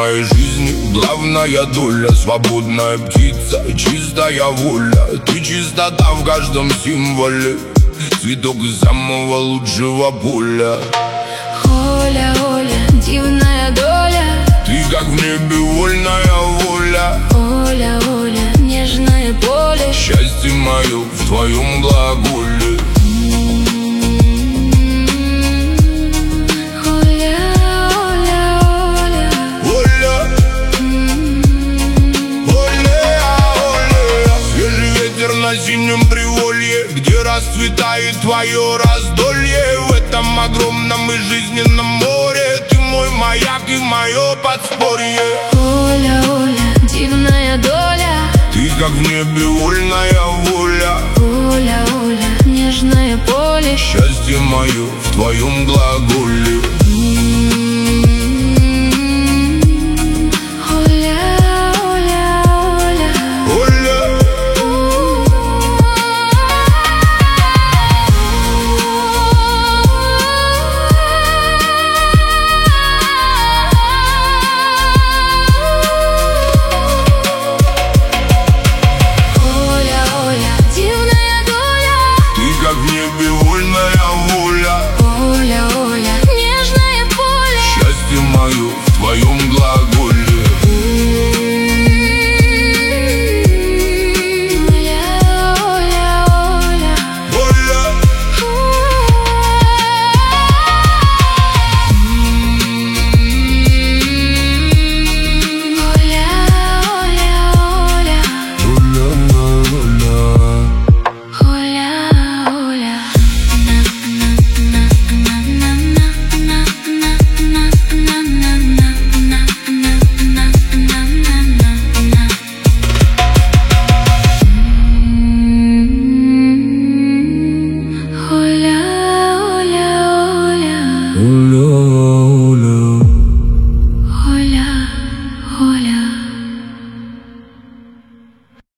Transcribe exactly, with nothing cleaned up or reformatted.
моей жизни главная доля. Свободная птица, чистая воля. Ты чистота в каждом символе, цветок из самого лучшего поля. Оля, Оля, дивная доля. Ты как в небе вольная воля. Оля, Оля, нежное поле. Счастье мое в твоем глаголе. На зимнем приволье, где расцветает твое раздолье. В этом огромном и жизненном море ты мой маяк и мое подспорье. Оля, Оля, дивная доля. Ты как в небе вольная воля. Оля, Оля, нежное поле. Счастье мое в твоем глазу.